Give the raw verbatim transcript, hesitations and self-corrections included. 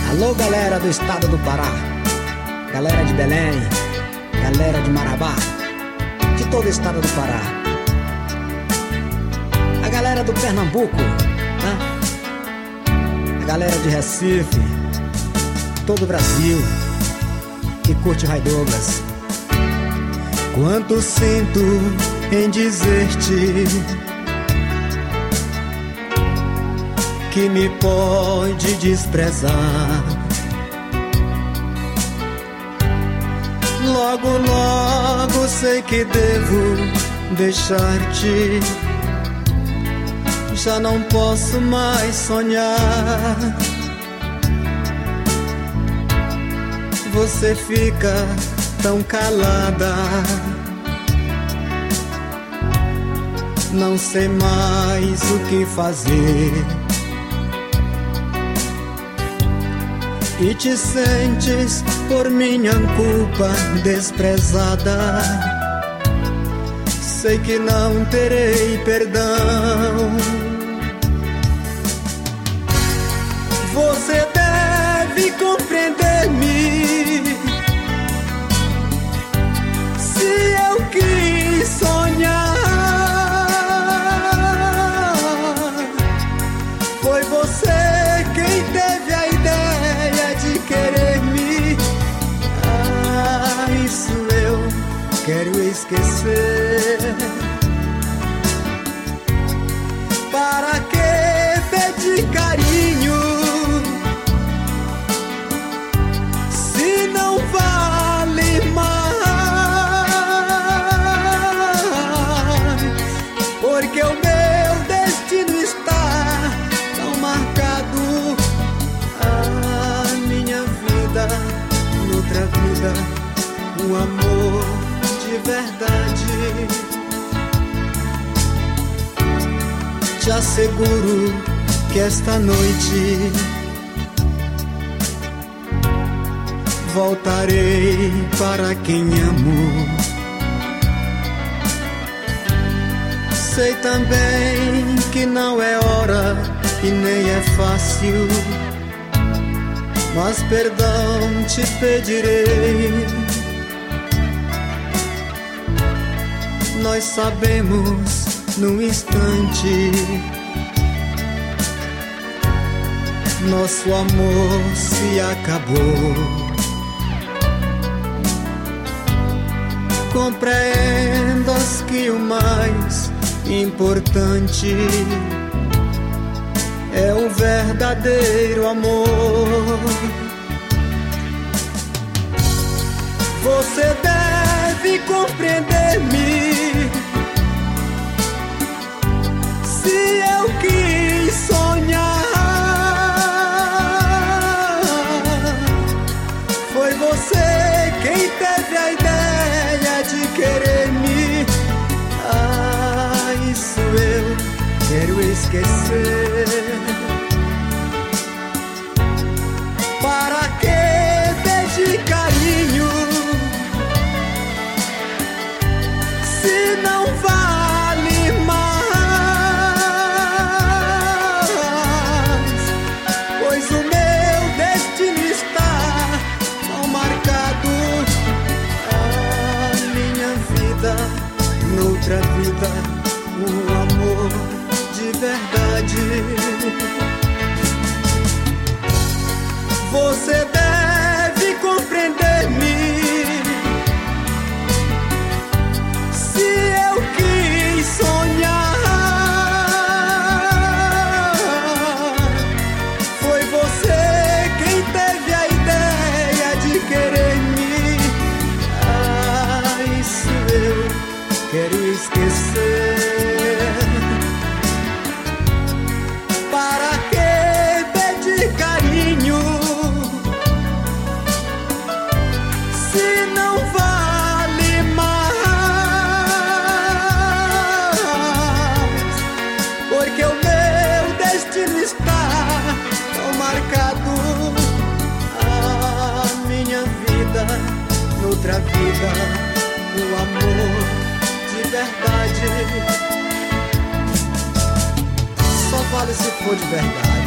Alô, galera do estado do Pará, galera de Belém, galera de Marabá, de todo o estado do Pará, a galera do Pernambuco, né? A galera de Recife, todo o Brasil que curte Ray Douglas. Quanto sinto em dizer-te que me pode desprezar. Logo, logo sei que devo deixar-te. Já não posso mais sonhar. Você fica tão calada. Não sei mais o que fazer. E te sentes por minha culpa desprezada. Sei que não terei perdão. Você deve compreender-me. Se eu quis sonhar, foi você quem teve a ideia de querer-me. Ah, isso eu quero esquecer. Para que pedir carinho se não vale mais? Porque o meu destino está tão marcado. A minha vida, noutra vida, um amor de verdade. Te asseguro que esta noite voltarei para quem amo. Sei também que não é hora e nem é fácil, mas perdão te pedirei. Nós sabemos num instante nosso amor se acabou. Compreendas que o mais importante é o verdadeiro amor. Você deve compreender-me. Se eu quis sonhar, foi você quem teve a ideia de querer-me. Ah, isso eu quero esquecer. Para que pedir carinho se não vale mais? Pois o meu destino está tão marcado. A minha vida, noutra vida, um amor de verdade. Você deve compreender-me. Se eu quis sonhar, foi você quem teve a ideia de querer-me. Ah, isso eu quero esquecer. Para que pedir carinho se não vale mais? Porque o meu destino está tão marcado. A minha vida, noutra vida, um amor de verdade. Só vale se for de verdade.